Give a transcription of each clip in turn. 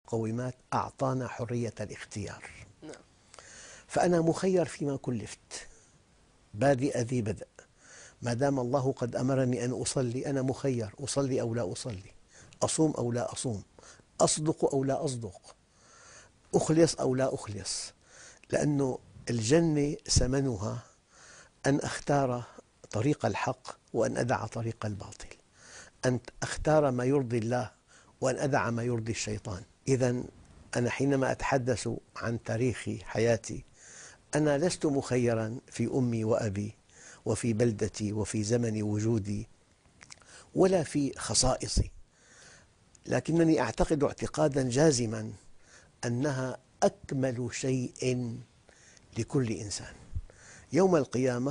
المقومات أعطانا حرية الاختيار. نعم. فأنا مخير فيما كلفت، بادئ ذي بدء، ما دام الله قد أمرني أن أصلي أنا مخير، أصلي أو لا أصلي، أصوم أو لا أصوم، أصدق أو لا أصدق، أخلص أو لا أخلص، لأن الجنة ثمنها أن أختار طريق الحق وأن أدع طريق الباطل، أن أختار ما يرضي الله وأن أدع ما يرضي الشيطان. إذا أنا حينما أتحدث عن تاريخ حياتي أنا لست مخيرا في أمي وأبي وفي بلدتي وفي زمن وجودي ولا في خصائصي، لكنني أعتقد اعتقادا جازما أنها أكمل شيء لكل إنسان. يوم القيامة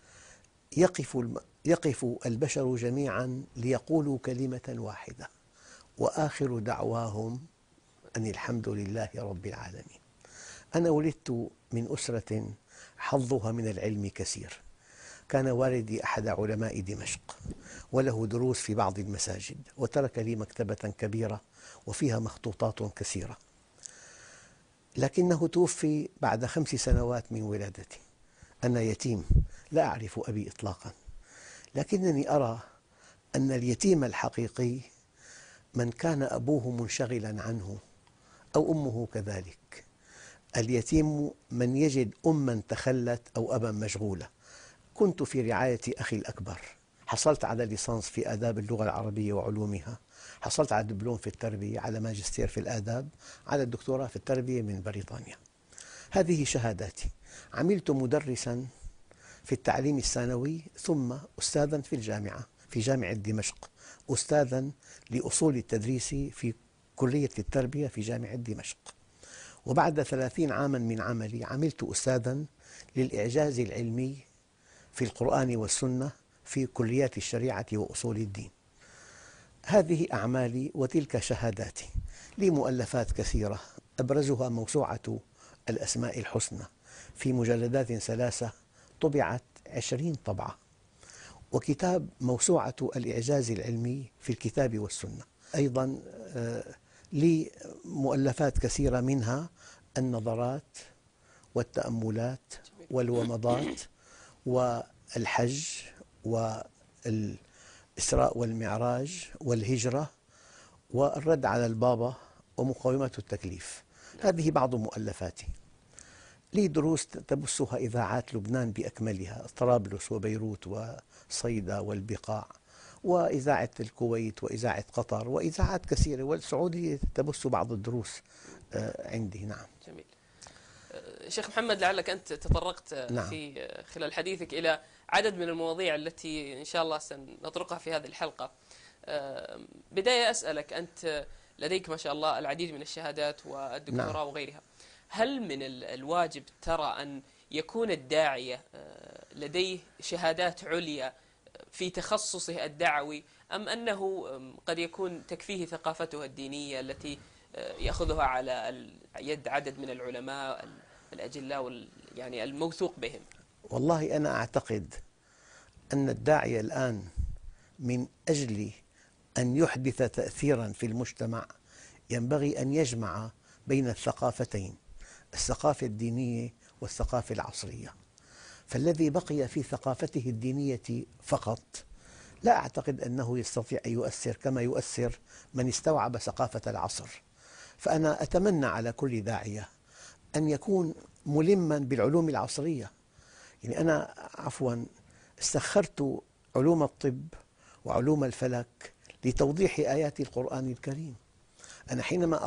يقف البشر جميعا ليقولوا كلمة واحدة: وآخر دعواهم أن الحمد لله رب العالمين. أنا ولدت من أسرة حظها من العلم كثير، كان والدي أحد علماء دمشق وله دروس في بعض المساجد، وترك لي مكتبة كبيرة وفيها مخطوطات كثيرة، لكنه توفي بعد 5 سنوات من ولادتي. أنا يتيم لا أعرف أبي إطلاقا، لكنني أرى أن اليتيم الحقيقي من كان أبوه منشغلا عنه أو أمه كذلك. اليتيم من يجد أما تخلت أو أبا مشغولة. كنت في رعاية أخي الأكبر، حصلت على ليسانس في آداب اللغة العربية وعلومها، حصلت على دبلوم في التربية، على ماجستير في الآداب، على الدكتوراه في التربية من بريطانيا. هذه شهاداتي. عملت مدرسا في التعليم الثانوي ثم أستاذا في الجامعة، في جامعة دمشق، أستاذا لأصول التدريس في كلية التربية في جامعة دمشق. وبعد 30 عاما من عملي عملت أستاذا للإعجاز العلمي في القرآن والسنة في كليات الشريعة وأصول الدين. هذه أعمالي وتلك شهاداتي. لي مؤلفات كثيرة، أبرزها موسوعة الأسماء الحسنى في مجلدات 3 طبعت 20 طبعة، وكتاب موسوعة الإعجاز العلمي في الكتاب والسنة. أيضا لي مؤلفات كثيرة، منها النظرات والتأملات والومضات والحج والإسراء والمعراج والهجرة والرد على البابا ومقاومة التكليف. هذه بعض مؤلفاتي. لي دروس تبثها إذاعات لبنان بأكملها، طرابلس وبيروت وصيدا والبقاع، وإذاعة الكويت وإذاعة قطر وإذاعات كثيرة، والسعودية تبث بعض الدروس عندي. نعم. جميل. شيخ محمد، لعلك أنت تطرقت نعم. في خلال حديثك إلى عدد من المواضيع التي إن شاء الله سنطرقها في هذه الحلقة. بداية أسألك، أنت لديك ما شاء الله العديد من الشهادات والدكتوراه نعم. وغيرها، هل من الواجب ترى أن يكون الداعية لديه شهادات عليا في تخصصه الدعوي، أم أنه قد يكون تكفيه ثقافته الدينية التي يأخذها على يد عدد من العلماء الأجلاء يعني الموثوق بهم؟ والله أنا أعتقد أن الداعية الآن من أجل أن يحدث تأثيرا في المجتمع ينبغي أن يجمع بين الثقافتين، الثقافة الدينية والثقافة العصرية. فالذي بقي في ثقافته الدينية فقط لا أعتقد أنه يستطيع أن يؤثر كما يؤثر من استوعب ثقافة العصر. فأنا أتمنى على كل داعية أن يكون ملما بالعلوم العصرية. يعني أنا عفوا استخرت علوم الطب وعلوم الفلك لتوضيح آيات القرآن الكريم. أنا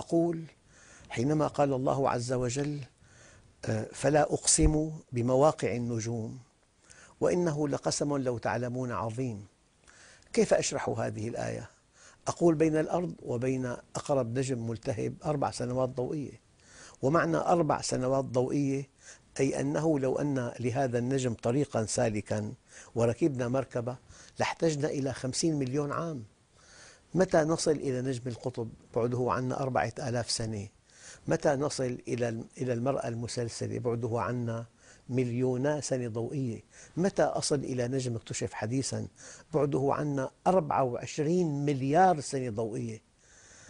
حينما قال الله عز وجل: فلا أقسم بمواقع النجوم وإنه لقسم لو تعلمون عظيم، كيف أشرح هذه الآية؟ أقول بين الأرض وبين أقرب نجم ملتهب 4 سنوات ضوئية، ومعنى 4 سنوات ضوئية أي أنه لو أن لهذا النجم طريقا سالكا وركبنا مركبة لاحتجنا إلى 50 مليون عام. متى نصل إلى نجم القطب؟ بعده عنا 4000 سنة. متى نصل إلى المرأة المسلسلة؟ بعده عنا مليونا سنة ضوئية. متى أصل إلى نجم اكتشف حديثا؟ بعده عنا 24 مليار سنة ضوئية.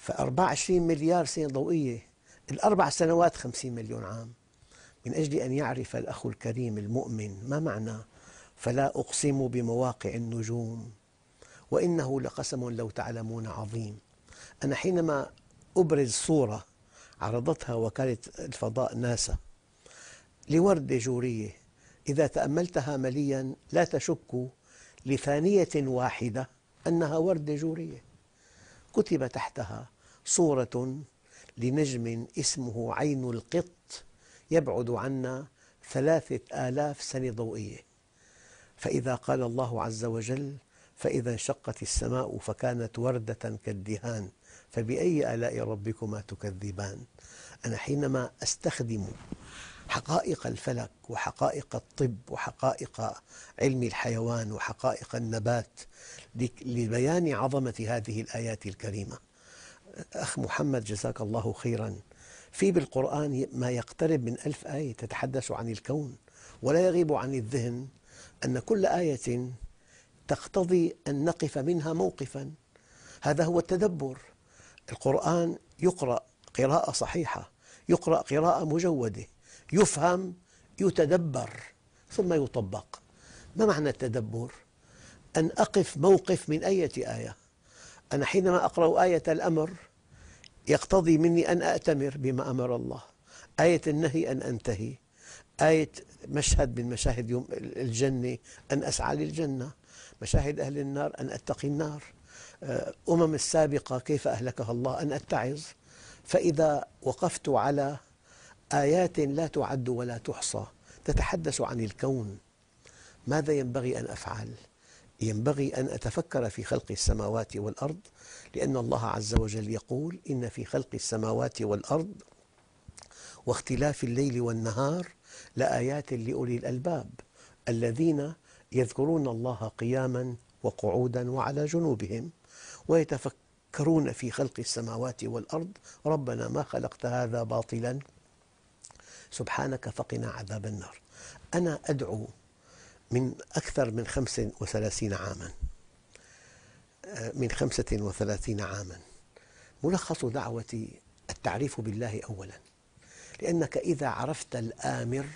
ف24 مليار سنة ضوئية، الأربع سنوات 50 مليون عام. من أجل أن يعرف الأخ الكريم المؤمن ما معنى فلا أقسم بمواقع النجوم وإنه لقسم لو تعلمون عظيم. أنا حينما أبرز صورة عرضتها وكالة الفضاء ناسا لوردة جورية، إذا تأملتها مليا لا تشك لثانية واحدة أنها وردة جورية، كتب تحتها صورة لنجم اسمه عين القط يبعد عنا 3000 سنة ضوئية. فإذا قال الله عز وجل فإذا انشقت السماء فكانت وردة كالدهان فبأي آلاء ربكما تكذبان. أنا حينما أستخدم حقائق الفلك وحقائق الطب وحقائق علم الحيوان وحقائق النبات لبيان عظمة هذه الآيات الكريمة، أخ محمد جزاك الله خيرا، في بالقرآن ما يقترب من 1000 آية تتحدث عن الكون، ولا يغيب عن الذهن أن كل آية تقتضي أن نقف منها موقفا. هذا هو التدبر. القرآن يقرأ قراءة صحيحة، يقرأ قراءة مجودة، يفهم، يتدبر، ثم يطبق. ما معنى التدبر؟ أن أقف موقف من أي آية. أنا حينما أقرأ آية الأمر يقتضي مني أن أأتمر بما أمر الله، آية النهي أن أنتهي، آية مشهد من مشاهد يوم الجنة أن أسعى للجنة، مشاهد أهل النار أن أتقي النار، السابقة كيف أهلكها الله أن أتعظ. فإذا وقفت على آيات لا تعد ولا تحصى تتحدث عن الكون، ماذا ينبغي أن أفعل؟ ينبغي أن أتفكر في خلق السماوات والأرض، لأن الله عز وجل يقول إن في خلق السماوات والأرض واختلاف الليل والنهار لآيات لأولي الألباب الذين يذكرون الله قياما وقعودا وعلى جنوبهم ويتفكرون في خلق السماوات والأرض ربنا ما خلقت هذا باطلا سبحانك فقنا عذاب النار. أنا أدعو من أكثر من 35 عاما، ملخص دعوتي التعريف بالله أولا، لأنك إذا عرفت الآمر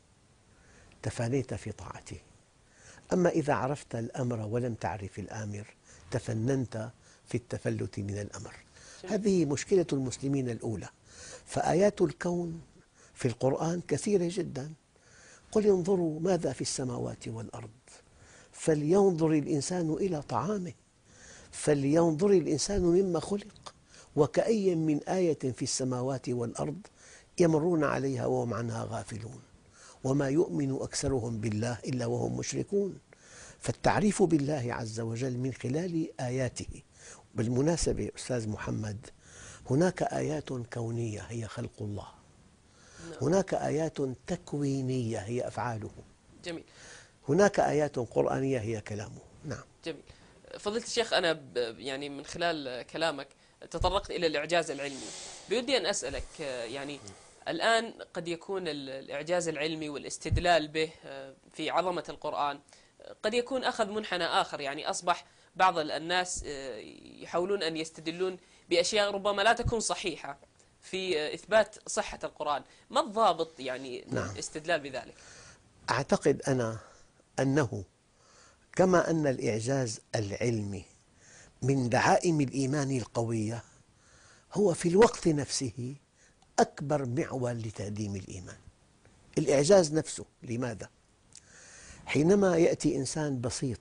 تفانيت في طاعته، أما إذا عرفت الأمر ولم تعرف الآمر تفننت في التفلت من الأمر. هذه مشكلة المسلمين الأولى. فآيات الكون في القرآن كثيرة جدا. قل انظروا ماذا في السماوات والأرض، فلينظر الإنسان إلى طعامه، فلينظر الإنسان مما خلق، وكأي من آية في السماوات والأرض يمرون عليها وهم عنها غافلون وما يؤمن أكثرهم بالله إلا وهم مشركون. فالتعريف بالله عز وجل من خلال آياته. بالمناسبة أستاذ محمد، هناك آيات كونية هي خلق الله، هناك آيات تكوينية هي أفعاله، جميل. هناك آيات قرآنية هي كلامه. نعم. جميل. فضيلة الشيخ، أنا يعني من خلال كلامك تطرقت إلى الإعجاز العلمي. بودي أن أسألك يعني الآن قد يكون الإعجاز العلمي والاستدلال به في عظمة القرآن قد يكون أخذ منحنى آخر، يعني أصبح بعض الناس يحاولون أن يستدلون بأشياء ربما لا تكون صحيحة في إثبات صحة القرآن. ما الضابط يعني الاستدلال بذلك؟ أعتقد أنا أنه كما أن الإعجاز العلمي من دعائم الإيمان القوية، هو في الوقت نفسه أكبر معول لتهديم الإيمان. الإعجاز نفسه. لماذا؟ حينما يأتي إنسان بسيط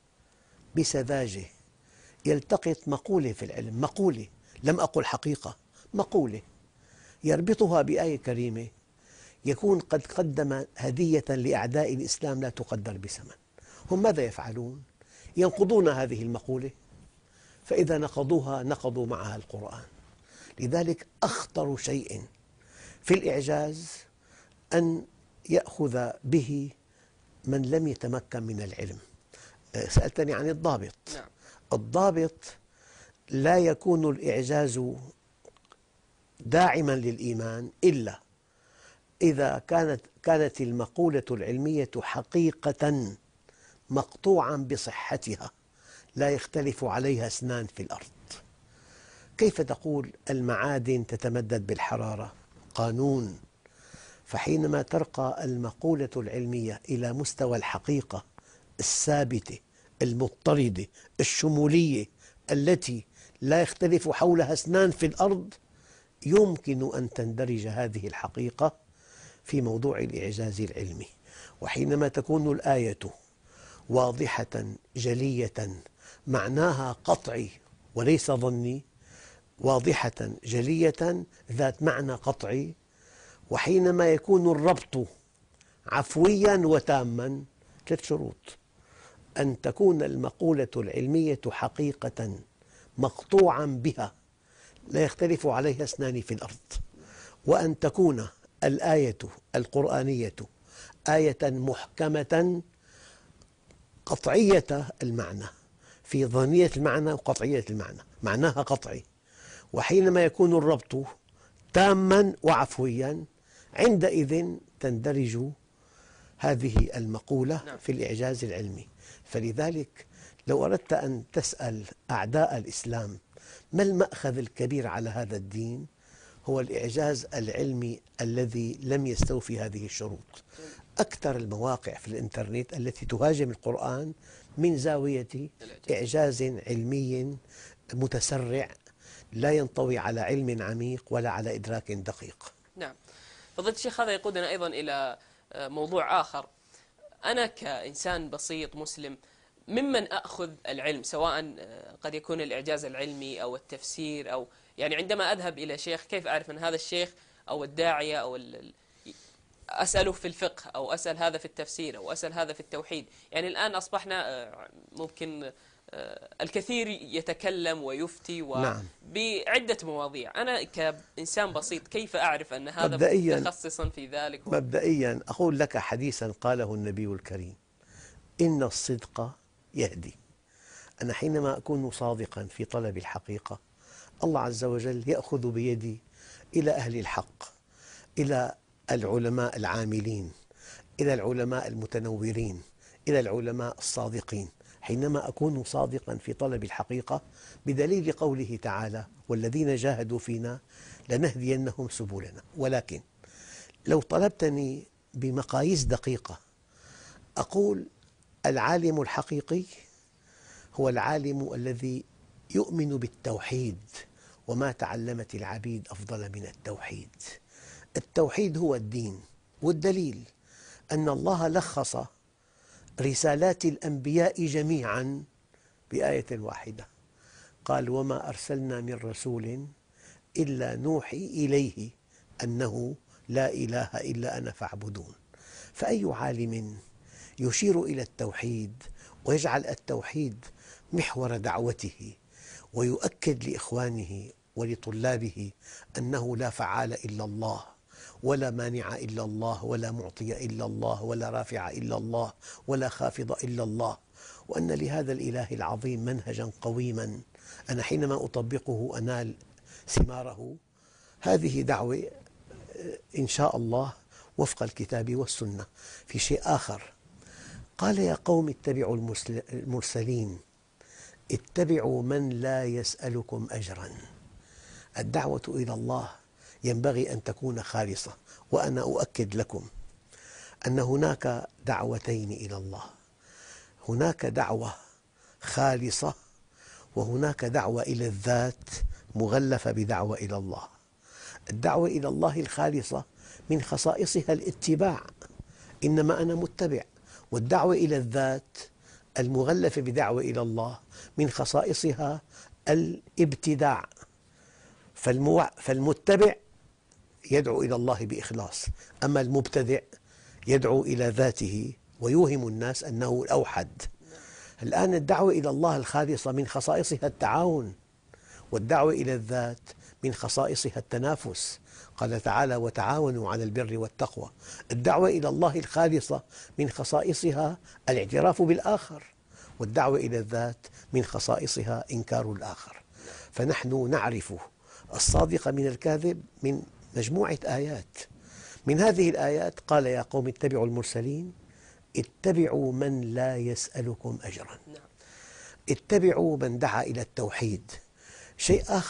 بسذاجة يلتقط مقولة في العلم، مقولة، لم أقل حقيقة، مقولة، يربطها بآية كريمة، يكون قد قدم هدية لأعداء الإسلام لا تقدر بثمن. هم ماذا يفعلون؟ ينقضون هذه المقولة، فإذا نقضوها نقضوا معها القرآن. لذلك أخطر شيء في الإعجاز أن يأخذ به من لم يتمكن من العلم. سألتني عن الضابط. نعم. الضابط لا يكون الإعجاز داعما للإيمان إلا إذا كانت المقولة العلمية حقيقة مقطوعا بصحتها لا يختلف عليها اثنان في الأرض. كيف تقول المعادن تتمدد بالحرارة؟ قانون. فحينما ترقى المقولة العلمية إلى مستوى الحقيقة الثابتة المضطردة الشمولية التي لا يختلف حولها اثنان في الأرض، يمكن أن تندرج هذه الحقيقة في موضوع الإعجاز العلمي. وحينما تكون الآية واضحة جلية معناها قطعي وليس ظني، واضحة جلية ذات معنى قطعي، وحينما يكون الربط عفويا وتاما، 3 شروط: أن تكون المقولة العلمية حقيقة مقطوعا بها لا يختلف عليها اثنان في الأرض، وأن تكون الآية القرآنية آية محكمة قطعية المعنى، في ظنية المعنى وقطعية المعنى، معناها قطعي. وحينما يكون الربط تاما وعفويا، عندئذ تندرج هذه المقولة في الإعجاز العلمي. فلذلك لو أردت أن تسأل أعداء الإسلام ما المأخذ الكبير على هذا الدين، هو الإعجاز العلمي الذي لم يستوفي هذه الشروط. أكثر المواقع في الإنترنت التي تهاجم القرآن من زاوية إعجاز علمي متسرع لا ينطوي على علم عميق ولا على إدراك دقيق. نعم. فضيلة الشيخ، هذا يقودنا أيضا إلى موضوع آخر. أنا كإنسان بسيط مسلم ممن أخذ العلم، سواء قد يكون الإعجاز العلمي أو التفسير، أو يعني عندما أذهب إلى شيخ كيف أعرف أن هذا الشيخ أو الداعية أو أسأله في الفقه، أو أسأل هذا في التفسير، أو أسأل هذا في التوحيد. يعني الآن أصبحنا ممكن الكثير يتكلم ويفتي نعم. بعدة مواضيع. أنا كإنسان بسيط كيف أعرف أن هذا متخصصا في ذلك؟ مبدئيا أقول لك حديثا قاله النبي الكريم: إن الصدق يهدي. أنا حينما أكون صادقا في طلب الحقيقة، الله عز وجل يأخذ بيدي إلى أهل الحق، إلى العلماء العاملين، إلى العلماء المتنورين، إلى العلماء الصادقين. حينما أكون صادقا في طلب الحقيقة، بدليل قوله تعالى: والذين جاهدوا فينا لنهدينهم سبلنا. ولكن لو طلبتني بمقاييس دقيقة، أقول العالم الحقيقي هو العالم الذي يؤمن بالتوحيد، وما تعلمت العبيد أفضل من التوحيد. التوحيد هو الدين، والدليل أن الله لخص رسالات الأنبياء جميعا بآية واحدة، قال: وما أرسلنا من رسول إلا نوحي إليه أنه لا إله إلا أنا فاعبدون. فأي عالم يشير إلى التوحيد ويجعل التوحيد محور دعوته، ويؤكد لإخوانه ولطلابه أنه لا فعال إلا الله، ولا مانع إلا الله، ولا معطي إلا الله، ولا رافع إلا الله، ولا خافض إلا الله، وأن لهذا الإله العظيم منهجا قويما أنا حينما أطبقه أنال ثماره، هذه دعوة إن شاء الله وفق الكتاب والسنة. في شيء آخر، قال: يا قوم اتبعوا المرسلين، اتبعوا من لا يسألكم أجرا. الدعوة إلى الله ينبغي أن تكون خالصة، وأنا أؤكد لكم أن هناك دعوتين إلى الله: هناك دعوة خالصة، وهناك دعوة إلى الذات مغلفة بدعوة إلى الله. الدعوة إلى الله الخالصة من خصائصها الاتباع، إنما أنا متبع. والدعوة إلى الذات المغلفة بدعوة إلى الله من خصائصها الابتداع. فالمتبع يدعو إلى الله بإخلاص، أما المبتدع يدعو إلى ذاته ويوهم الناس أنه الأوحد. الآن الدعوة إلى الله الخالصة من خصائصها التعاون، والدعوة إلى الذات من خصائصها التنافس. قال تعالى: وتعاونوا على البر والتقوى. الدعوة إلى الله الخالصة من خصائصها الاعتراف بالآخر، والدعوة إلى الذات من خصائصها إنكار الآخر. فنحن نعرف الصادق من الكاذب من مجموعة آيات. من هذه الآيات قال: يا قوم اتبعوا المرسلين، اتبعوا من لا يسألكم أجرا. اتبعوا من دعا إلى التوحيد. شيء آخر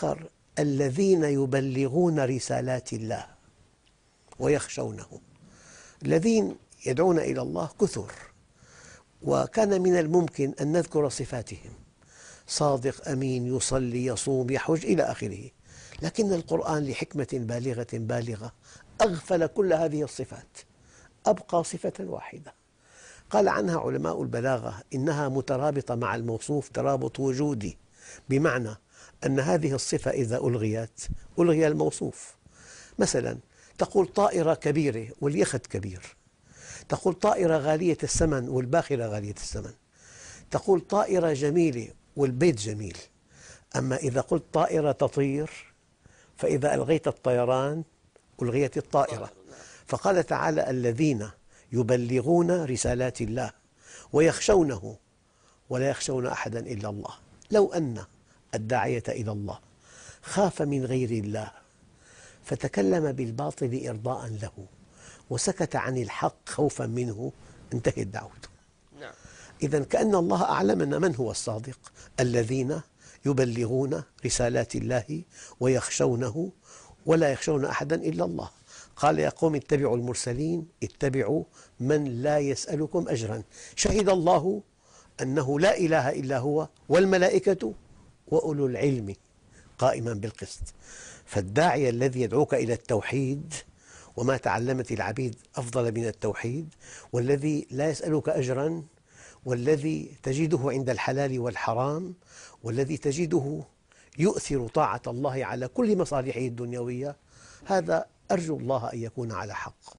الذين يبلغون رسالات الله ويخشونه. الذين يدعون إلى الله كثر، وكان من الممكن أن نذكر صفاتهم: صادق، أمين، يصلي، يصوم، يحج إلى آخره، لكن القرآن لحكمة بالغة أغفل كل هذه الصفات، أبقى صفة واحدة قال عنها علماء البلاغة إنها مترابطة مع الموصوف ترابط وجودي، بمعنى أن هذه الصفة إذا ألغيت ألغي الموصوف. مثلا تقول طائرة كبيرة واليخت كبير، تقول طائرة غالية الثمن والباخرة غالية الثمن، تقول طائرة جميلة والبيت جميل. أما إذا قلت طائرة تطير، فإذا ألغيت الطيران ألغيت الطائرة. فقال تعالى: الذين يبلغون رسالات الله ويخشونه ولا يخشون أحدا إلا الله. لو أن الداعية إلى الله خاف من غير الله فتكلم بالباطل إرضاء له وسكت عن الحق خوفا منه، انتهت دعوته. نعم. إذن كأن الله أعلمنا من هو الصادق: الذين يبلغون رسالات الله ويخشونه ولا يخشون أحدا إلا الله. قال: يا قوم اتبعوا المرسلين، اتبعوا من لا يسألكم أجرا، شهد الله أنه لا إله إلا هو والملائكة وأولو العلم قائما بالقسط. فالداعية الذي يدعوك إلى التوحيد، وما تعلمت العبيد أفضل من التوحيد، والذي لا يسألك أجرا، والذي تجده عند الحلال والحرام، والذي تجده يؤثر طاعة الله على كل مصالحه الدنيوية، هذا أرجو الله أن يكون على حق.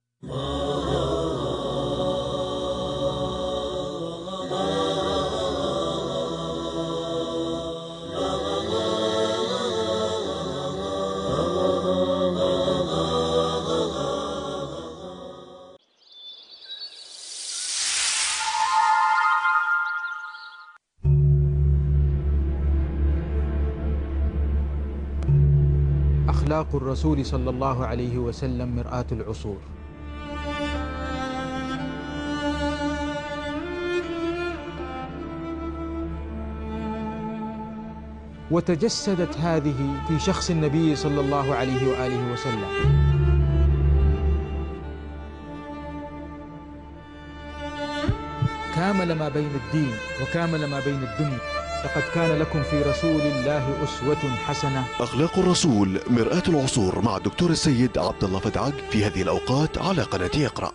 أخلاق الرسول صلى الله عليه وسلم مرآة العصور. وتجسدت هذه في شخص النبي صلى الله عليه وآله وسلم. كامل ما بين الدين وكامل ما بين الدنيا. لقد كان لكم في رسول الله أسوة حسنة. أخلاق الرسول مرآة العصور مع الدكتور السيد عبد الله فدعج في هذه الأوقات على قناة اقرأ.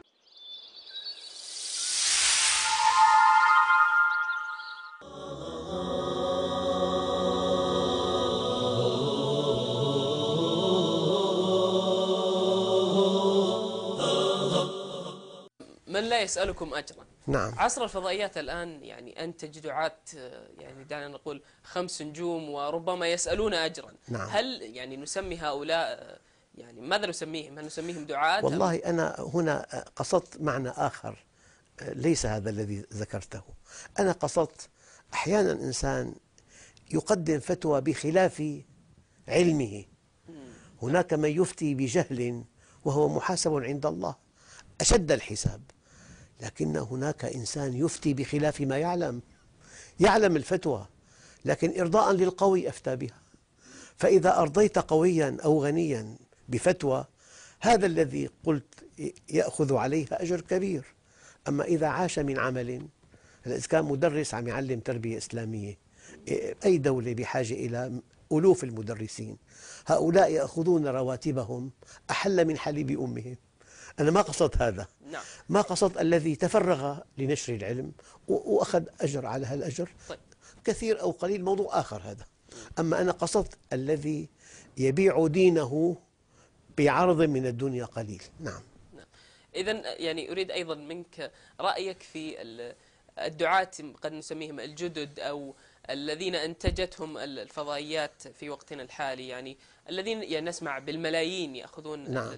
من لا يسألكم أجرا. نعم. عصر الفضائيات الآن يعني أنتج دعاة، يعني دعنا نقول 5 نجوم وربما يسألون أجرا. نعم. هل يعني نسمي هؤلاء، يعني ماذا نسميهم؟ هل نسميهم دعاة؟ والله أنا هنا قصدت معنى آخر، ليس هذا الذي ذكرته. أنا قصدت أحيانا إنسان يقدم فتوى بخلاف علمه. هناك من يفتي بجهل وهو محاسب عند الله أشد الحساب، لكن هناك إنسان يفتي بخلاف ما يعلم الفتوى، لكن إرضاء للقوي أفتى بها. فإذا أرضيت قويا أو غنيا بفتوى، هذا الذي قلت يأخذ عليها أجر كبير. أما إذا عاش من عمل، إذا كان مدرس عم يعلم تربية إسلامية، أي دولة بحاجة إلى ألوف المدرسين، هؤلاء يأخذون رواتبهم أحل من حليب أمهم. أنا ما قصدت هذا. نعم. ما قصدت الذي تفرغ لنشر العلم وأخذ أجر على هالأجر. طيب. كثير أو قليل موضوع آخر هذا. أما أنا قصدت الذي يبيع دينه بعرض من الدنيا قليل. نعم. إذن يعني أريد أيضا منك رأيك في الدعاة، قد نسميهم الجدد أو الذين أنتجتهم الفضائيات في وقتنا الحالي، يعني الذين يعني نسمع بالملايين يأخذون نعم.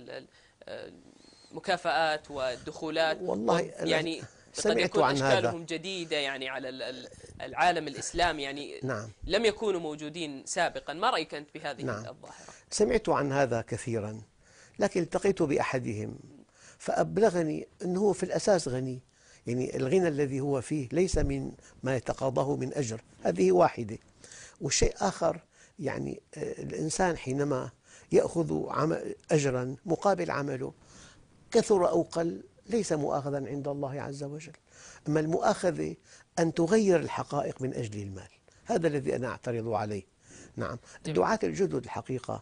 مكافآت ودخولات. والله يعني قد يكون أشكالهم جديدة يعني على العالم الإسلامي، يعني نعم. لم يكونوا موجودين سابقا. ما رأيك أنت بهذه نعم. الظاهرة؟ سمعت عن هذا كثيرا، لكن التقيت بأحدهم فأبلغني أنه في الأساس غني، يعني الغنى الذي هو فيه ليس من ما يتقاضاه من أجر، هذه واحدة. والشيء آخر، يعني الإنسان حينما يأخذ أجرا مقابل عمله كثر أو قل ليس مؤاخذا عند الله عز وجل. أما المؤاخذة أن تغير الحقائق من أجل المال، هذا الذي أنا أعترض عليه. نعم، الدعاة الجدد الحقيقة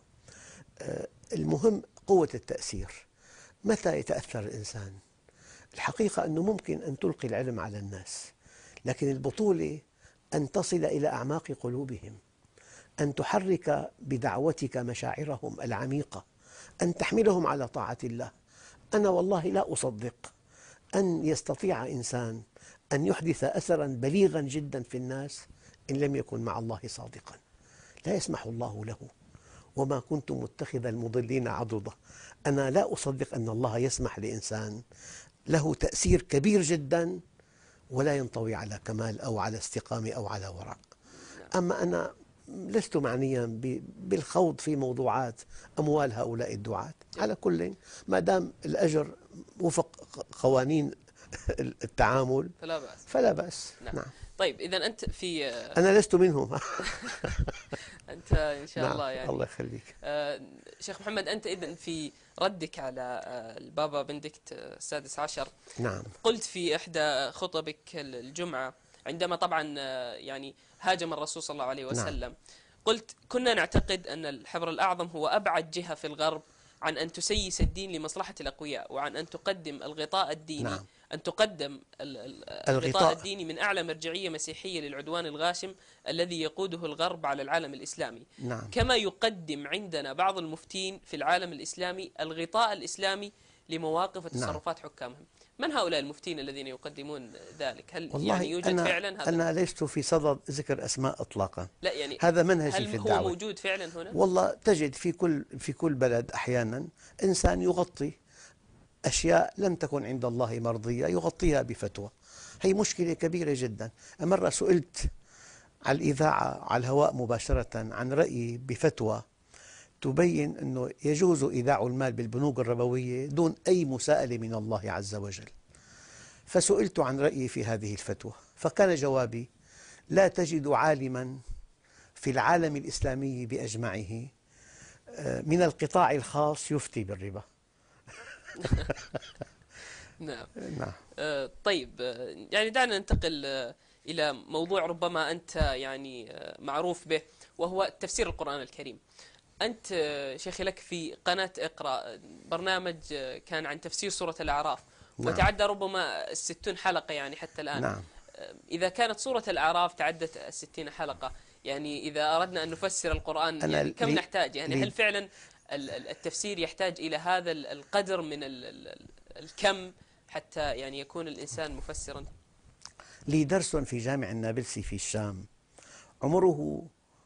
المهم قوة التأثير. متى يتأثر الإنسان؟ الحقيقة أنه ممكن أن تلقي العلم على الناس، لكن البطولة أن تصل إلى أعماق قلوبهم، أن تحرك بدعوتك مشاعرهم العميقة، أن تحملهم على طاعة الله. أنا والله لا أصدق أن يستطيع إنسان أن يحدث أثرا بليغا جدا في الناس إن لم يكن مع الله صادقا. لا يسمح الله له. وما كنت متخذ المضلين عضدا. أنا لا أصدق أن الله يسمح لإنسان له تأثير كبير جدا ولا ينطوي على كمال أو على استقامة أو على وراء. أما أنا لست معنيا بالخوض في موضوعات أموال هؤلاء الدعاة. على كل ما دام الأجر وفق قوانين التعامل فلا بأس. نعم. طيب إذا أنت في أنا لست منهم. أنت إن شاء الله يعني الله يخليك. شيخ محمد، أنت إذن في ردك على البابا بنديكت السادس عشر، نعم، قلت في إحدى خطبك الجمعة عندما طبعا يعني هاجم الرسول صلى الله عليه وسلم، نعم. قلت: كنا نعتقد أن الحبر الأعظم هو أبعد جهة في الغرب عن أن تسيس الدين لمصلحة الأقوياء، وعن أن تقدم الغطاء الديني. نعم. أن تقدم الغطاء الديني من أعلى مرجعية مسيحية للعدوان الغاشم الذي يقوده الغرب على العالم الإسلامي. نعم. كما يقدم عندنا بعض المفتين في العالم الإسلامي الغطاء الإسلامي لمواقف وتصرفات حكامهم. من هؤلاء المفتين الذين يقدمون ذلك؟ هل يعني يوجد فعلا هذا؟ أنا لست في صدد ذكر أسماء إطلاقا. لا يعني هذا منهجي في الدعوة. هل هو موجود فعلا هنا؟ والله تجد في كل بلد أحيانا إنسان يغطي أشياء لم تكن عند الله مرضية، يغطيها بفتوى. هي مشكلة كبيرة جدا. مرة سئلت على الإذاعة على الهواء مباشرة عن رأيي بفتوى تبين أنه يجوز إيداع المال بالبنوك الربوية دون أي مساءلة من الله عز وجل. فسئلت عن رأيي في هذه الفتوى، فكان جوابي: لا تجد عالما في العالم الإسلامي بأجمعه من القطاع الخاص يفتي بالربا. نعم. نعم. طيب، يعني دعنا ننتقل إلى موضوع ربما أنت يعني معروف به، وهو تفسير القرآن الكريم. أنت شيخي لك في قناة اقرأ برنامج كان عن تفسير سورة الأعراف، نعم. وتعدى ربما 60 حلقة يعني حتى الآن. نعم. إذا كانت سورة الأعراف تعدت 60 حلقة، يعني إذا أردنا أن نفسر القرآن يعني كم نحتاج؟ يعني هل فعلا التفسير يحتاج إلى هذا القدر من الكم حتى يعني يكون الإنسان مفسرا؟ لي درس في جامع النابلسي في الشام عمره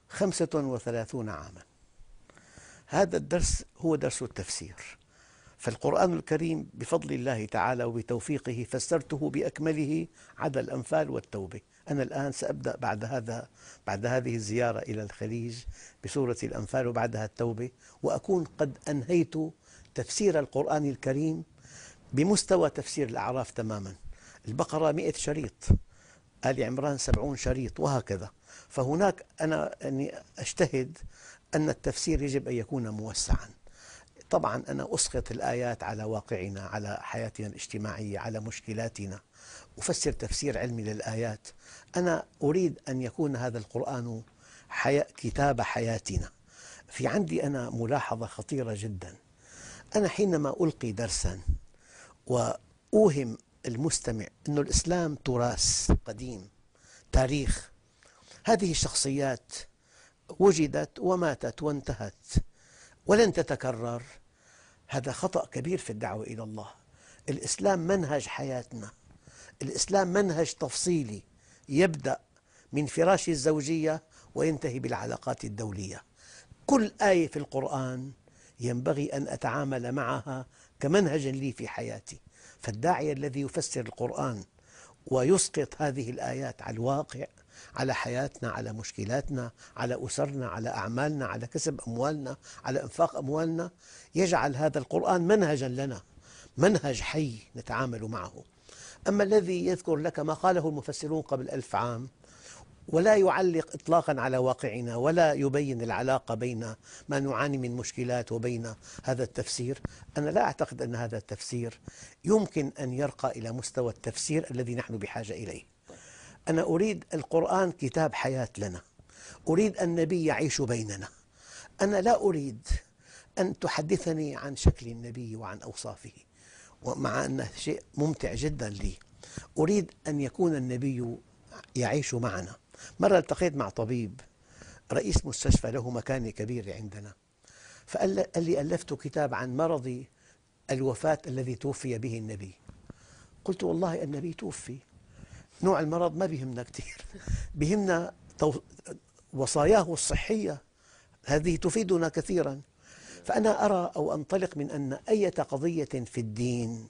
35 عاما. هذا الدرس هو درس التفسير. فالقرآن الكريم بفضل الله تعالى وبتوفيقه فسرته بأكمله عدا الأنفال والتوبة. أنا الآن سأبدأ بعد هذه الزيارة إلى الخليج بسورة الأنفال وبعدها التوبة، وأكون قد أنهيت تفسير القرآن الكريم بمستوى تفسير الأعراف تماما. البقرة 100 شريط، آل عمران 70 شريط، وهكذا. فهناك أنا أجتهد أن التفسير يجب أن يكون موسعا. طبعا أنا أسقط الآيات على واقعنا، على حياتنا الاجتماعية، على مشكلاتنا، أفسر تفسير علمي للآيات. أنا أريد أن يكون هذا القرآن كتاب حياتنا. في عندي أنا ملاحظة خطيرة جدا. أنا حينما ألقي درسا وأوهم المستمع أن الإسلام تراث قديم، تاريخ، هذه الشخصيات وجدت وماتت وانتهت ولن تتكرر، هذا خطأ كبير في الدعوة إلى الله. الإسلام منهج حياتنا. الإسلام منهج تفصيلي يبدأ من فراش الزوجية وينتهي بالعلاقات الدولية. كل آية في القرآن ينبغي أن أتعامل معها كمنهج لي في حياتي. فالداعية الذي يفسر القرآن ويسقط هذه الآيات على الواقع، على حياتنا، على مشكلاتنا، على أسرنا، على أعمالنا، على كسب أموالنا، على إنفاق أموالنا، يجعل هذا القرآن منهجا لنا، منهج حي نتعامل معه. أما الذي يذكر لك ما قاله المفسرون قبل 1000 عام ولا يعلق إطلاقا على واقعنا، ولا يبين العلاقة بين ما نعاني من مشكلات وبين هذا التفسير. أنا لا أعتقد أن هذا التفسير يمكن أن يرقى إلى مستوى التفسير الذي نحن بحاجة إليه. أنا أريد القرآن كتاب حياة لنا، أريد النبي يعيش بيننا. أنا لا أريد أن تحدثني عن شكل النبي وعن أوصافه، ومع أنه شيء ممتع جدا لي. أريد أن يكون النبي يعيش معنا. مرة التقيت مع طبيب رئيس مستشفى له مكانة كبيرة عندنا، فقال لي ألفت كتاب عن مرض الوفاة الذي توفي به النبي. قلت والله النبي توفي، نوع المرض ما بيهمنا كثير، بيهمنا وصاياه الصحية، هذه تفيدنا كثيرا. فأنا أرى أو أنطلق من أن أي قضية في الدين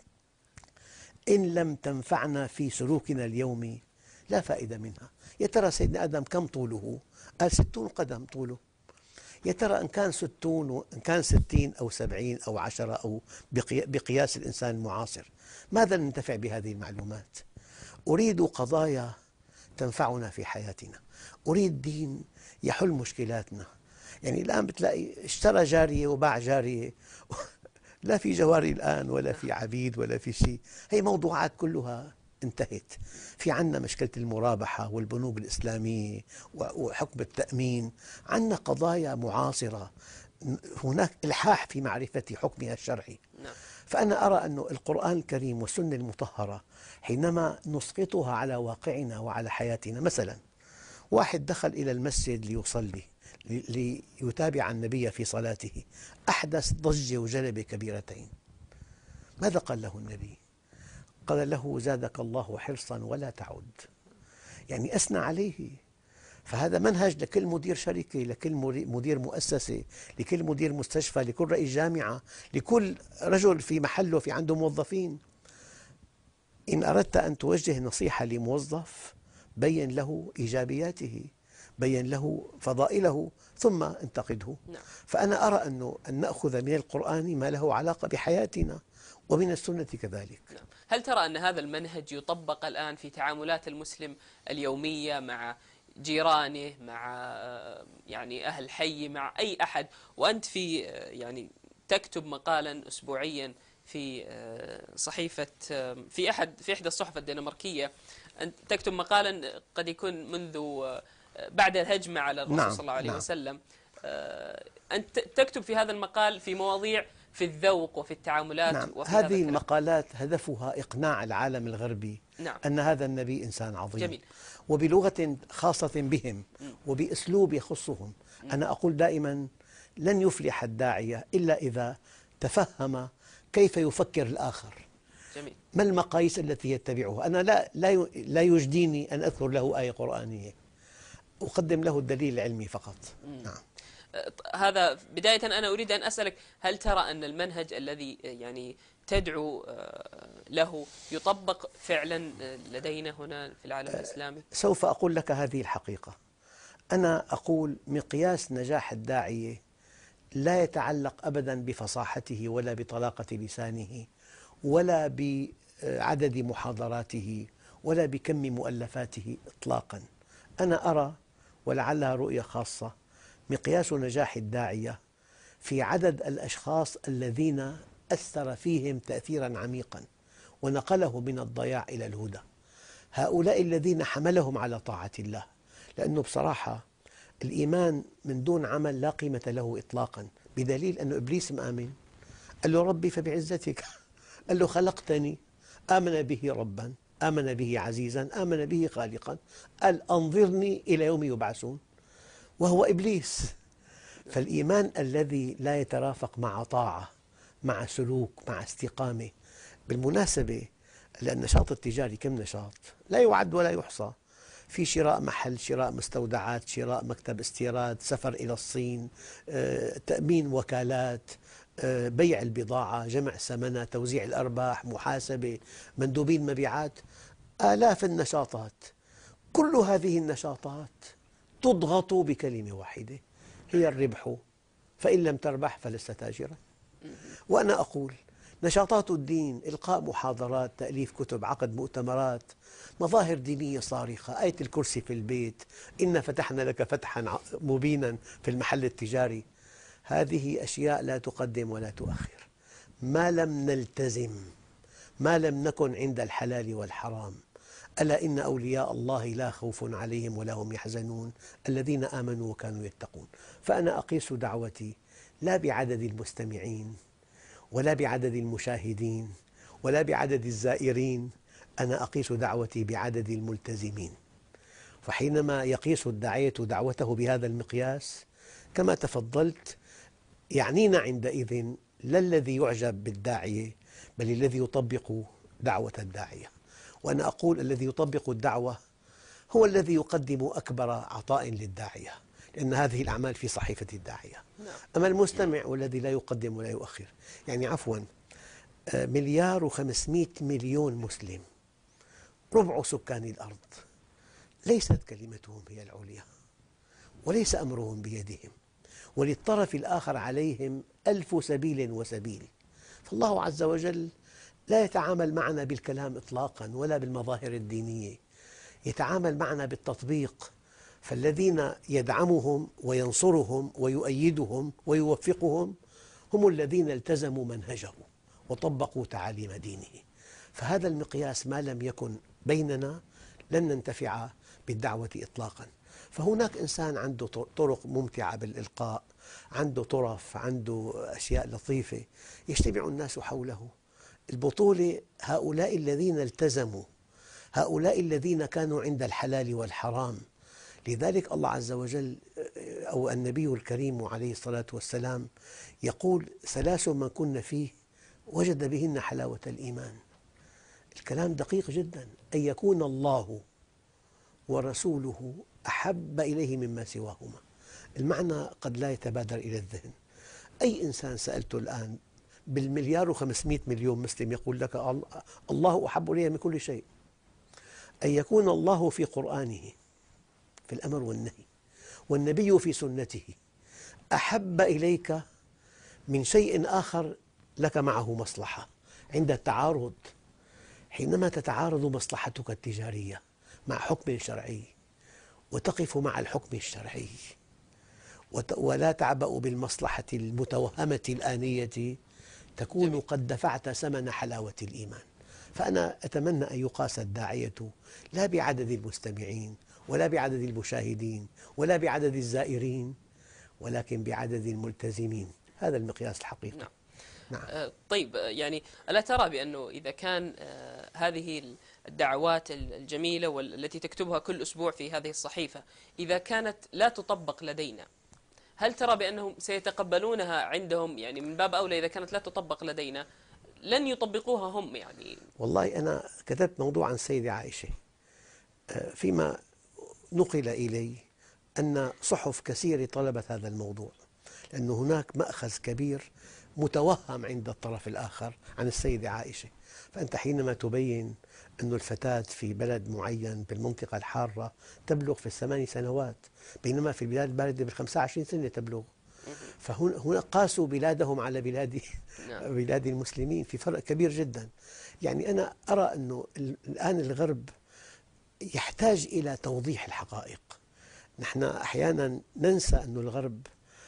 إن لم تنفعنا في سلوكنا اليومي لا فائدة منها. يا ترى سيدنا آدم كم طوله؟ قال 60 قدم طوله. يا ترى إن كان 60 إن كان 60 أو 70 أو 10 أو بقياس الإنسان المعاصر، ماذا ننتفع بهذه المعلومات؟ أريد قضايا تنفعنا في حياتنا، أريد دين يحل مشكلاتنا. يعني الآن بتلاقي اشترى جارية وباع جارية، لا في جواري الآن ولا في عبيد ولا في شيء. هي موضوعات كلها انتهت. في عنا مشكلة المرابحة والبنوك الإسلامية وحكم التأمين، عنا قضايا معاصرة، هناك إلحاح في معرفة حكمها الشرعي. فأنا أرى أن القرآن الكريم والسنة المطهرة حينما نسقطها على واقعنا وعلى حياتنا، مثلا واحد دخل إلى المسجد ليصلي ليتابع النبي في صلاته، أحدث ضجة وجلبة كبيرتين. ماذا قال له النبي؟ قال له زادك الله حرصا ولا تعد، يعني أثنى عليه. فهذا منهج لكل مدير شركة، لكل مدير مؤسسة، لكل مدير مستشفى، لكل رئيس جامعة، لكل رجل في محله في عنده موظفين. إن أردت أن توجه نصيحة لموظف بين له إيجابياته، بين له فضائله، ثم انتقده. فأنا أرى أن نأخذ من القرآن ما له علاقة بحياتنا ومن السنة كذلك. هل ترى أن هذا المنهج يطبق الآن في تعاملات المسلم اليومية مع جيرانه، مع يعني أهل حي، مع أي أحد؟ وأنت في يعني تكتب مقالا أسبوعيا في صحيفة في إحدى الصحف الدنماركية، أنت تكتب مقالا قد يكون منذ بعد الهجمة على الرسول صلى الله عليه وسلم. أنت تكتب في هذا المقال في مواضيع في الذوق وفي التعاملات. وفي هذه المقالات هدفها إقناع العالم الغربي أن هذا النبي إنسان عظيم. جميل. وبلغة خاصة بهم وبأسلوب يخصهم. أنا أقول دائما لن يفلح الداعية إلا إذا تفهم كيف يفكر الآخر. جميل. ما المقاييس التي يتبعها؟ أنا لا يجديني أن أذكر له آية قرآنية، أقدم له الدليل العلمي فقط. نعم. هذا بداية. أنا أريد أن أسألك، هل ترى أن المنهج الذي يعني تدعو له يطبق فعلا لدينا هنا في العالم الإسلامي؟ سوف أقول لك هذه الحقيقة. أنا أقول مقياس نجاح الداعية لا يتعلق أبدا بفصاحته ولا بطلاقة لسانه ولا بعدد محاضراته ولا بكم مؤلفاته إطلاقا. أنا أرى، ولعلها رؤية خاصة، مقياس نجاح الداعية في عدد الأشخاص الذين أثر فيهم تأثيرا عميقا ونقله من الضياع إلى الهدى، هؤلاء الذين حملهم على طاعة الله. لأنه بصراحة الإيمان من دون عمل لا قيمة له إطلاقا، بدليل أن إبليس مآمن، قال له ربي فبعزتك، قال له خلقتني، آمن به ربا، آمن به عزيزا، آمن به خالقا، قال أنظرني إلى يوم يبعثون، وهو إبليس. فالإيمان الذي لا يترافق مع طاعة، مع سلوك، مع استقامة. بالمناسبة النشاط التجاري كم نشاط لا يعد ولا يحصى، في شراء محل، شراء مستودعات، شراء مكتب استيراد، سفر إلى الصين، تأمين وكالات، بيع البضاعة، جمع ثمنها، توزيع الأرباح، محاسبة، مندوبين مبيعات، آلاف النشاطات. كل هذه النشاطات تضغط بكلمة واحدة، هي الربح، فإن لم تربح فلست تاجرا. وأنا أقول نشاطات الدين، إلقاء محاضرات، تأليف كتب، عقد مؤتمرات، مظاهر دينية صارخة، آية الكرسي في البيت، إنا فتحنا لك فتحا مبينا في المحل التجاري. هذه أشياء لا تقدم ولا تؤخر، ما لم نلتزم، ما لم نكن عند الحلال والحرام. ألا إن أولياء الله لا خوف عليهم ولا هم يحزنون الذين آمنوا وكانوا يتقون. فأنا أقيس دعوتي لا بعدد المستمعين ولا بعدد المشاهدين ولا بعدد الزائرين، أنا أقيس دعوتي بعدد الملتزمين. فحينما يقيس الداعية دعوته بهذا المقياس كما تفضلت، يعنينا عندئذ لا الذي يعجب بالداعية بل الذي يطبق دعوة الداعية. وأنا أقول الذي يطبق الدعوة هو الذي يقدم أكبر عطاء للداعية، لأن هذه الأعمال في صحيفة الداعية. أما المستمع والذي لا يقدم ولا يؤخر، يعني عفوا 1,500,000,000 مسلم، ربع سكان الأرض، ليست كلمتهم هي العليا وليس أمرهم بيدهم، وللطرف الآخر عليهم 1000 سبيل وسبيل. فالله عز وجل لا يتعامل معنا بالكلام إطلاقا ولا بالمظاهر الدينية، يتعامل معنا بالتطبيق. فالذين يدعمهم وينصرهم ويؤيدهم ويوفقهم هم الذين التزموا منهجه وطبقوا تعاليم دينه. فهذا المقياس ما لم يكن بيننا لن ننتفع بالدعوة إطلاقا. فهناك إنسان عنده طرق ممتعة بالإلقاء، عنده طرف، عنده أشياء لطيفة، يجتمع الناس حوله. البطولة هؤلاء الذين التزموا، هؤلاء الذين كانوا عند الحلال والحرام. لذلك الله عز وجل أو النبي الكريم عليه الصلاة والسلام يقول: 3 من كن فيه وجد بهن حلاوة الإيمان. الكلام دقيق جدا، أن يكون الله ورسوله أحب إليه مما سواهما. المعنى قد لا يتبادر إلى الذهن. أي إنسان سألته الآن بال1,500,000,000 مسلم يقول لك الله أحب إلي من كل شيء. أن يكون الله في قرآنه في الأمر والنهي والنبي في سنته أحب إليك من شيء آخر لك معه مصلحة. عند التعارض، حينما تتعارض مصلحتك التجارية مع حكم شرعي وتقف مع الحكم الشرعي ولا تعبأ بالمصلحة المتوهمة الآنية، تكون قد دفعت ثمن حلاوة الإيمان. فأنا أتمنى أن يقاس الداعية لا بعدد المستمعين ولا بعدد المشاهدين ولا بعدد الزائرين، ولكن بعدد الملتزمين. هذا المقياس الحقيقي. نعم. طيب، يعني ألا ترى بأنه إذا كان هذه الدعوات الجميلة والتي تكتبها كل أسبوع في هذه الصحيفة إذا كانت لا تطبق لدينا، هل ترى بأنهم سيتقبلونها عندهم؟ يعني من باب أولى إذا كانت لا تطبق لدينا لن يطبقوها هم. يعني والله أنا كتبت موضوع عن السيدة عائشة، فيما نقل إلي أن صحف كثيرة طلبت هذا الموضوع، لأن هناك مأخذ كبير متوهم عند الطرف الآخر عن السيدة عائشة. فأنت حينما تبين أن الفتاة في بلد معين بالمنطقة الحارة تبلغ في 8 سنوات، بينما في البلاد الباردة بال25 سنة تبلغ، فهنا قاسوا بلادهم على بلاد المسلمين، في فرق كبير جدا. يعني أنا أرى أنه الآن الغرب يحتاج إلى توضيح الحقائق. نحن أحيانا ننسى أن الغرب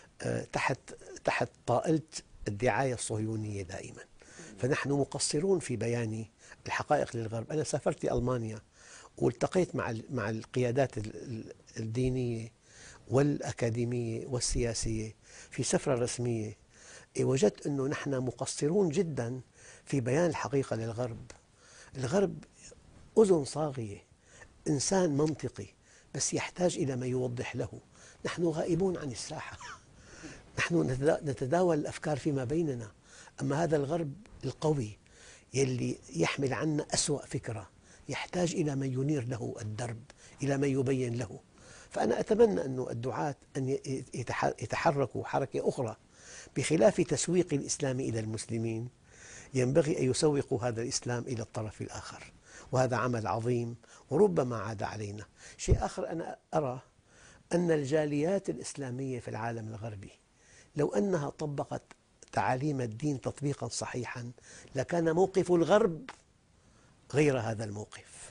تحت طائلة الدعاية الصهيونية دائما، فنحن مقصرون في بيان الحقائق للغرب. أنا سافرت ألمانيا والتقيت مع القيادات الدينية والأكاديمية والسياسية في سفرة رسمية، وجدت أنه نحن مقصرون جدا في بيان الحقيقة للغرب. الغرب أذن صاغية، إنسان منطقي، بس يحتاج إلى ما يوضح له. نحن غائبون عن الساحة، نحن نتداول الأفكار فيما بيننا. أما هذا الغرب القوي يلي يحمل عنا أسوأ فكرة يحتاج إلى من ينير له الدرب، إلى من يبين له. فأنا أتمنى أن الدعاة أن يتحركوا حركة أخرى بخلاف تسويق الإسلام إلى المسلمين. ينبغي أن يسوقوا هذا الإسلام إلى الطرف الآخر، وهذا عمل عظيم وربما عاد علينا. شيء آخر، أنا أرى أن الجاليات الإسلامية في العالم الغربي لو أنها طبقت تعاليم الدين تطبيقا صحيحا لكان موقف الغرب غير هذا الموقف.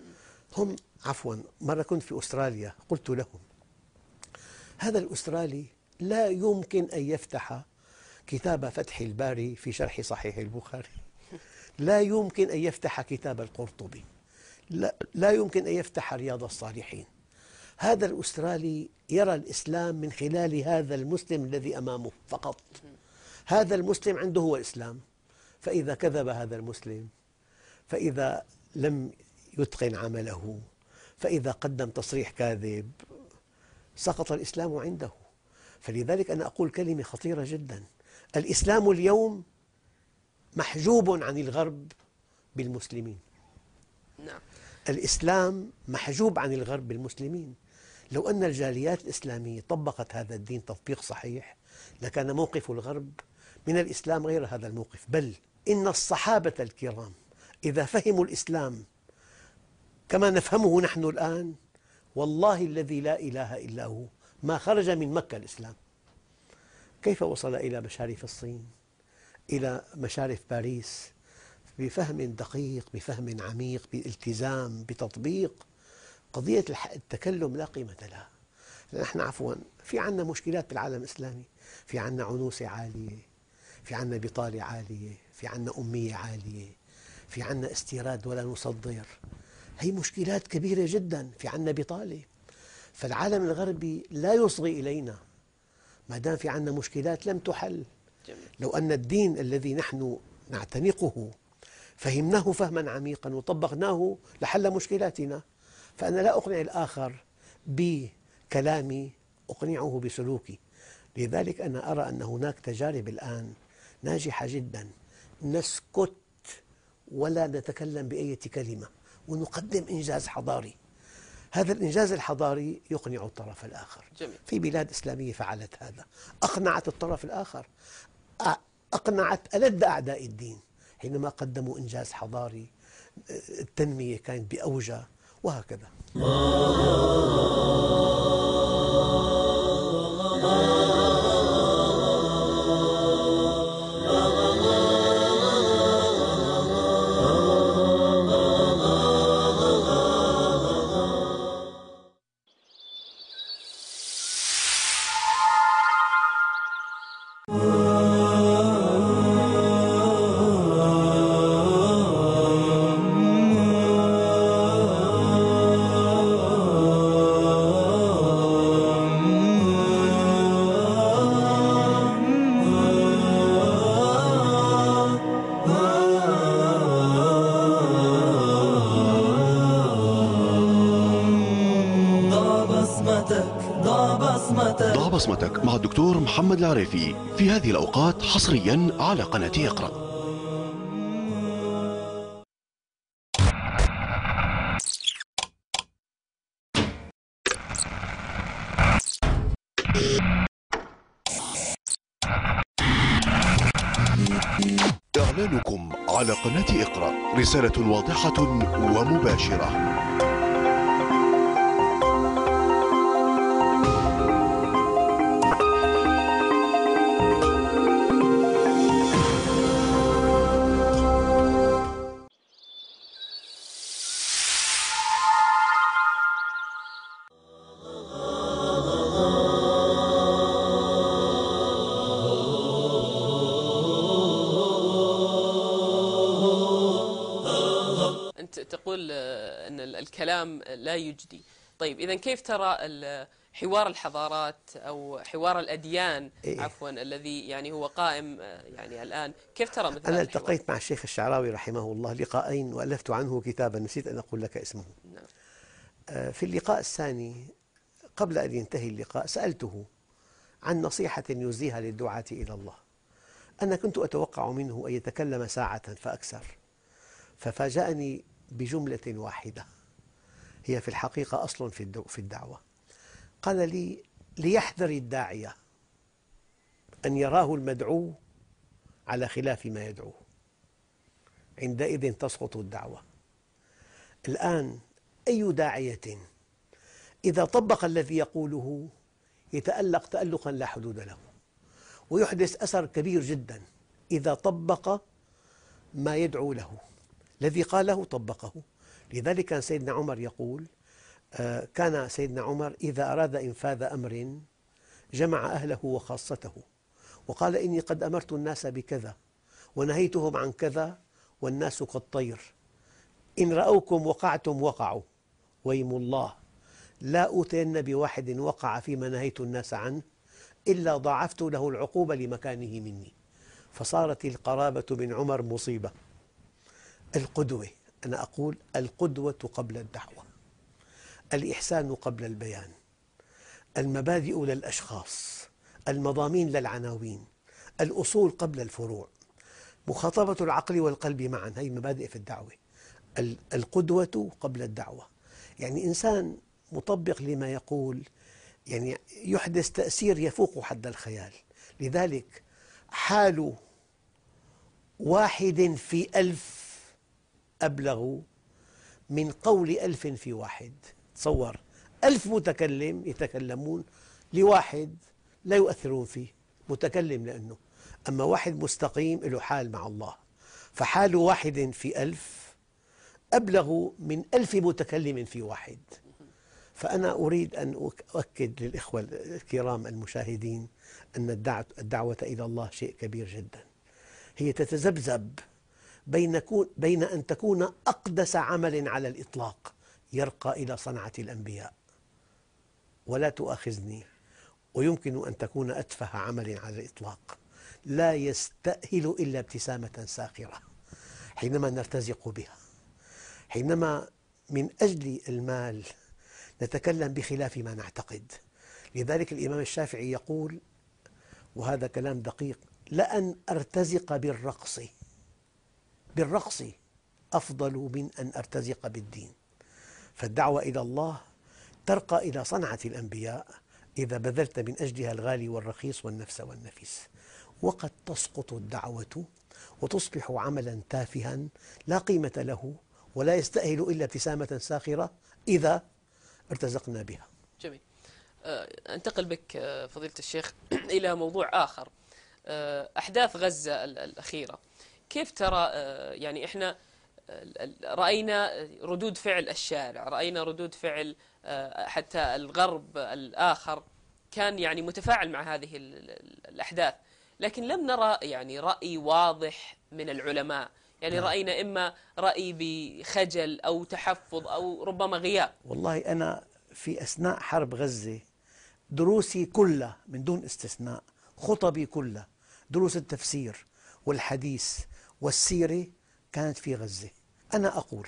مرة كنت في أستراليا، قلت لهم هذا الأسترالي لا يمكن أن يفتح كتاب فتح الباري في شرح صحيح البخاري، لا يمكن أن يفتح كتاب القرطبي، لا يمكن أن يفتح رياض الصالحين. هذا الأسترالي يرى الإسلام من خلال هذا المسلم الذي أمامه فقط. هذا المسلم عنده هو الإسلام، فإذا كذب هذا المسلم، فإذا لم يتقن عمله، فإذا قدم تصريح كاذب، سقط الإسلام عنده. فلذلك أنا أقول كلمة خطيرة جدا: الإسلام اليوم محجوب عن الغرب بالمسلمين. نعم. الإسلام محجوب عن الغرب بالمسلمين. لو أن الجاليات الإسلامية طبقت هذا الدين تطبيق صحيح لكان موقف الغرب من الإسلام غير هذا الموقف. بل إن الصحابة الكرام إذا فهموا الإسلام كما نفهمه نحن الآن، والله الذي لا إله إلا هو ما خرج من مكة الإسلام. كيف وصل إلى مشارف الصين، إلى مشارف باريس، بفهم دقيق، بفهم عميق، بالتزام، بتطبيق. قضية التكلم لا قيمة لها. نحن في عندنا مشكلات بالعالم الإسلامي، في عندنا عنوسة عالية، في عندنا بطالة عالية، في عندنا أمية عالية، في عندنا استيراد ولا نصدر. هي مشكلات كبيرة جدا. في عندنا بطالة، فالعالم الغربي لا يصغي إلينا ما دام في عندنا مشكلات لم تحل. لو أن الدين الذي نحن نعتنقه فهمناه فهما عميقا وطبقناه لحل مشكلاتنا. فأنا لا أقنع الآخر بكلامي، أقنعه بسلوكي. لذلك أنا أرى أن هناك تجارب الآن ناجحة جدا، نسكت ولا نتكلم بأي كلمة ونقدم إنجاز حضاري. هذا الإنجاز الحضاري يقنع الطرف الآخر. جميل. في بلاد إسلامية فعلت هذا، أقنعت الطرف الآخر، أقنعت ألد أعداء الدين حينما قدموا إنجاز حضاري، التنمية كانت بأوجها، وهكذا. ضع بصمتك مع الدكتور محمد العريفي في هذه الأوقات حصريا على قناة اقرأ. إعلانكم على قناة اقرأ رسالة واضحة ومباشرة. تقول أن الكلام لا يجدي. طيب إذا كيف ترى حوار الحضارات أو حوار الأديان عفوا الذي يعني هو قائم يعني الآن، كيف ترى مثل أنا التقيت مع الشيخ الشعراوي رحمه الله لقاءين وألفت عنه كتابا نسيت أن أقول لك اسمه. في اللقاء الثاني قبل أن ينتهي اللقاء سألته عن نصيحة يزيها للدعاة إلى الله. أنا كنت أتوقع منه أن يتكلم ساعة فأكثر، ففاجأني بجملة واحدة هي في الحقيقة أصل في الدعوة. قال لي: ليحذر الداعية أن يراه المدعو على خلاف ما يدعوه، عندئذ تسقط الدعوة. الآن أي داعية إذا طبق الذي يقوله يتألق تألقا لا حدود له، ويحدث أثر كبير جدا إذا طبق ما يدعو له، الذي قاله طبقه. لذلك كان سيدنا عمر يقول، كان سيدنا عمر إذا أراد إنفاذ أمر جمع أهله وخاصته وقال: إني قد أمرت الناس بكذا ونهيتهم عن كذا والناس كالطير، إن رأوكم وقعتم وقعوا، ويم الله لا أوتين بواحد وقع فيما نهيت الناس عنه إلا ضاعفت له العقوبة لمكانه مني. فصارت القرابة من عمر مصيبة. القدوة، أنا أقول القدوة قبل الدعوة، الإحسان قبل البيان، المبادئ للأشخاص، المضامين للعناوين، الأصول قبل الفروع، مخاطبة العقل والقلب معا، هذه مبادئ في الدعوة. القدوة قبل الدعوة، يعني إنسان مطبق لما يقول يعني يحدث تأثير يفوق حد الخيال. لذلك حال واحد في 1000 أبلغ من قول 1000 في واحد. تصور 1000 متكلم يتكلمون لواحد لا يؤثرون فيه، متكلم لأنه، أما واحد مستقيم له حال مع الله، فحال واحد في 1000 أبلغ من 1000 متكلم في واحد. فأنا أريد أن أؤكد للإخوة الكرام المشاهدين أن الدعوة إلى الله شيء كبير جدا. هي تتذبذب بين أن تكون أقدس عمل على الإطلاق يرقى إلى صنعة الأنبياء، ولا تؤاخذني، ويمكن أن تكون أتفه عمل على الإطلاق لا يستأهل إلا ابتسامة ساخرة حينما نرتزق بها، حينما من أجل المال نتكلم بخلاف ما نعتقد. لذلك الإمام الشافعي يقول، وهذا كلام دقيق: لأن أرتزق بالرقص أفضل من أن أرتزق بالدين. فالدعوة إلى الله ترقى إلى صنعة الأنبياء إذا بذلت من أجلها الغالي والرخيص والنفس والنفيس. وقد تسقط الدعوة وتصبح عملا تافها لا قيمة له ولا يستأهل إلا ابتسامة ساخرة إذا ارتزقنا بها. جميل. أنتقل بك فضيلة الشيخ إلى موضوع آخر، أحداث غزة الأخيرة. كيف ترى، يعني إحنا رأينا ردود فعل الشارع، رأينا ردود فعل حتى الغرب الآخر كان يعني متفاعل مع هذه الأحداث، لكن لم نرى يعني رأي واضح من العلماء. يعني رأينا إما رأي بخجل أو تحفظ أو ربما غياب. والله أنا في أثناء حرب غزة دروسي كلها من دون استثناء، خطبي كلها، دروس التفسير والحديث والسيرة كانت في غزة. أنا أقول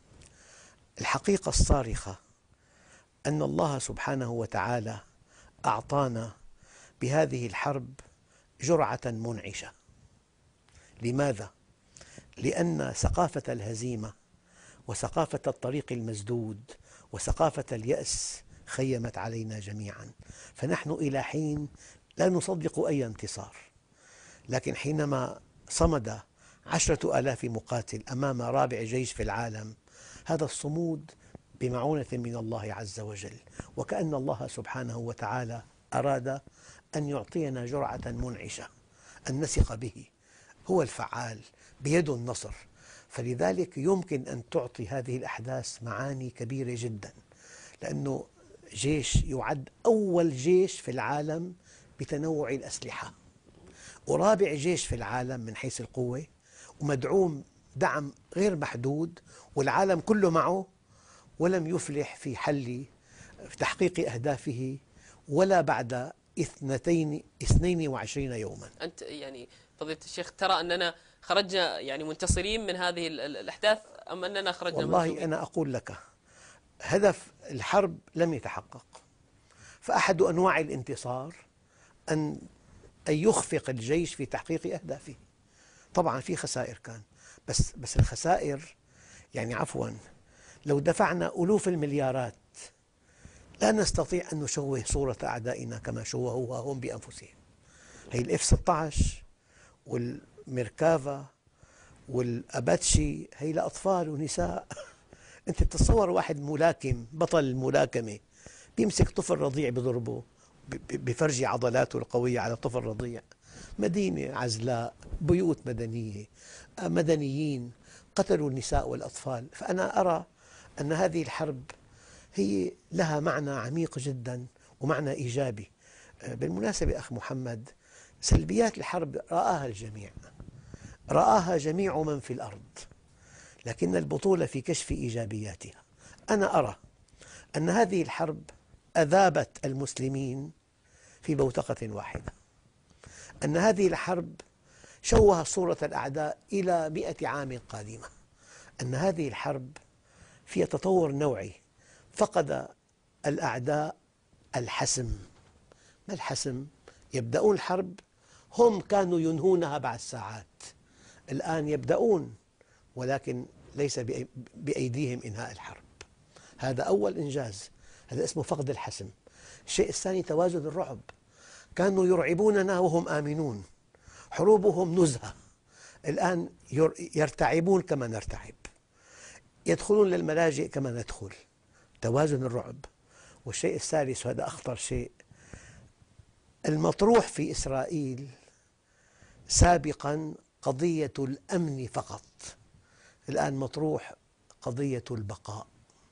الحقيقة الصارخة أن الله سبحانه وتعالى أعطانا بهذه الحرب جرعة منعشة. لماذا؟ لأن ثقافة الهزيمة وثقافة الطريق المسدود وثقافة اليأس خيمت علينا جميعا، فنحن إلى حين لا نصدق أي انتصار. لكن حينما صمد 10,000 مقاتل أمام رابع جيش في العالم، هذا الصمود بمعونة من الله عز وجل، وكأن الله سبحانه وتعالى أراد أن يعطينا جرعة منعشة أن نثق به، هو الفعال بيده النصر. فلذلك يمكن أن تعطي هذه الأحداث معاني كبيرة جدا، لأنه جيش يعد أول جيش في العالم بتنوع الأسلحة، ورابع جيش في العالم من حيث القوة، ومدعوم دعم غير محدود، والعالم كله معه، ولم يفلح في تحقيق أهدافه ولا بعد 22 يوما. أنت يعني فضيلة الشيخ ترى أننا خرجنا يعني منتصرين من هذه الأحداث أم أننا خرجنا والله منصوبين؟ أنا أقول لك هدف الحرب لم يتحقق، فأحد أنواع الانتصار أن يخفق الجيش في تحقيق أهدافه. طبعا في خسائر كان، بس الخسائر يعني عفوا لو دفعنا ألوف المليارات لا نستطيع أن نشوه صورة أعدائنا كما شوهوها هم بأنفسهم. هي الإف 16 والميركافا والأباتشي هي لأطفال ونساء. أنت تتصور واحد ملاكم بطل الملاكمة بيمسك طفل رضيع بضربه بفرجي عضلاته القوية على طفل رضيع، مدينة عزلاء، بيوت مدنية، مدنيين، قتلوا النساء والأطفال. فأنا أرى أن هذه الحرب هي لها معنى عميق جدا ومعنى إيجابي. بالمناسبة أخ محمد، سلبيات الحرب رآها الجميع، رآها جميع من في الأرض، لكن البطولة في كشف إيجابياتها. أنا أرى أن هذه الحرب أذابت المسلمين في بوتقة واحدة، أن هذه الحرب شوه صورة الأعداء إلى 100 عام قادمة، أن هذه الحرب فيها تطور نوعي. فقد الأعداء الحسم. ما الحسم؟ يبدأون الحرب، هم كانوا ينهونها بعد ساعات، الآن يبدأون ولكن ليس بأيديهم إنهاء الحرب. هذا أول إنجاز، هذا اسمه فقد الحسم. الشيء الثاني توازن الرعب. كانوا يرعبوننا وهم آمنون، حروبهم نزهة، الآن يرتعبون كما نرتعب، يدخلون للملاجئ كما ندخل. توازن الرعب. والشيء الثالث وهذا أخطر شيء، المطروح في إسرائيل سابقا قضية الأمن فقط، الآن مطروح قضية البقاء.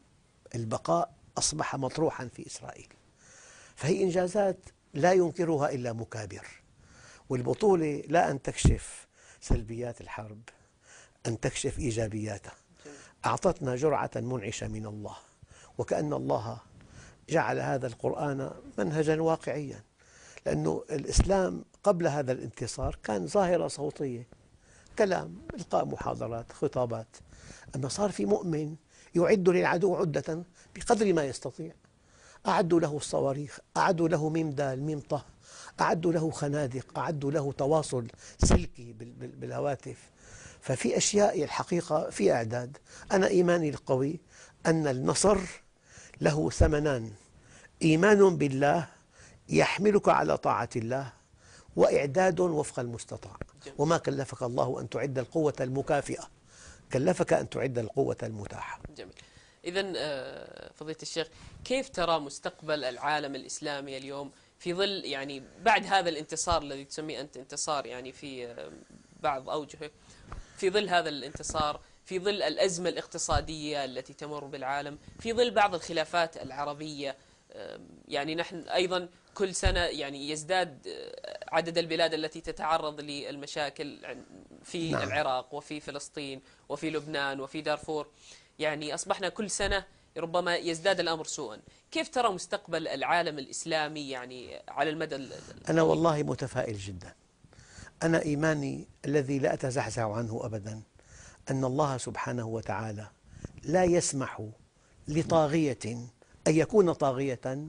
البقاء أصبح مطروحا في إسرائيل، فهي إنجازات لا ينكرها إلا مكابر. والبطولة لا أن تكشف سلبيات الحرب، أن تكشف إيجابياتها. أعطتنا جرعة منعشة من الله، وكأن الله جعل هذا القرآن منهجا واقعيا، لأن الإسلام قبل هذا الانتصار كان ظاهرة صوتية، كلام، إلقاء محاضرات، خطابات. أما صار في مؤمن يعد للعدو عدة بقدر ما يستطيع، أعدوا له الصواريخ، أعدوا له ميم دال ميم طه، أعدوا له خنادق، أعدوا له تواصل سلكي بالهواتف. ففي أشياء الحقيقة في إعداد. أنا إيماني القوي أن النصر له ثمنان: إيمان بالله يحملك على طاعة الله، وإعداد وفق المستطاع. وما كلفك الله أن تعد القوة المكافئة، كلفك أن تعد القوة المتاحة. جميل. إذن فضيلة الشيخ، كيف ترى مستقبل العالم الإسلامي اليوم في ظل يعني بعد هذا الانتصار الذي تسميه أنت انتصار يعني في بعض أوجهه، في ظل هذا الانتصار، في ظل الأزمة الاقتصادية التي تمر بالعالم، في ظل بعض الخلافات العربية؟ يعني نحن أيضا كل سنة يعني يزداد عدد البلاد التي تتعرض للمشاكل في نعم. العراق وفي فلسطين وفي لبنان وفي دارفور، يعني أصبحنا كل سنة ربما يزداد الأمر سوءا. كيف ترى مستقبل العالم الإسلامي يعني على المدى أنا والله متفائل جدا. أنا إيماني الذي لا أتزحزح عنه أبدا أن الله سبحانه وتعالى لا يسمح لطاغية أن يكون طاغية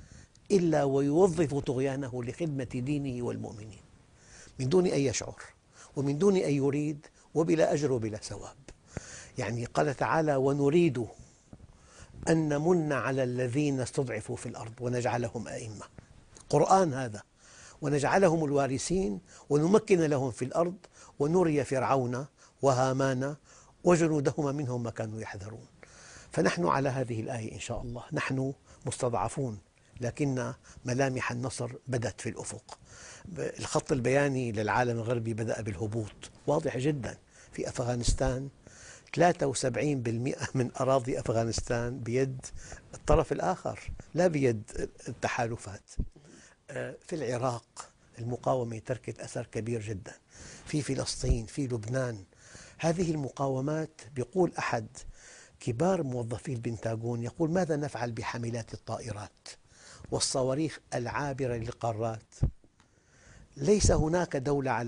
إلا ويوظف طغيانه لخدمة دينه والمؤمنين، من دون أن يشعر ومن دون أن يريد، وبلا أجر وبلا ثواب. يعني قال تعالى: ونريد أن نمن على الذين استضعفوا في الأرض ونجعلهم أئمة. قرآن هذا. ونجعلهم الوارثين ونمكن لهم في الأرض ونري فرعون وهامان وجنودهما منهم ما كانوا يحذرون. فنحن على هذه الآية إن شاء الله. نحن مستضعفون، لكن ملامح النصر بدت في الأفق. الخط البياني للعالم الغربي بدأ بالهبوط واضح جدا. في أفغانستان 73% من أراضي أفغانستان بيد الطرف الآخر، لا بيد التحالفات. في العراق المقاومة تركت أثر كبير جدا، في فلسطين، في لبنان. هذه المقاومات، يقول أحد كبار موظفي البنتاغون، يقول: ماذا نفعل بحاملات الطائرات والصواريخ العابرة للقارات؟ ليس هناك دولة على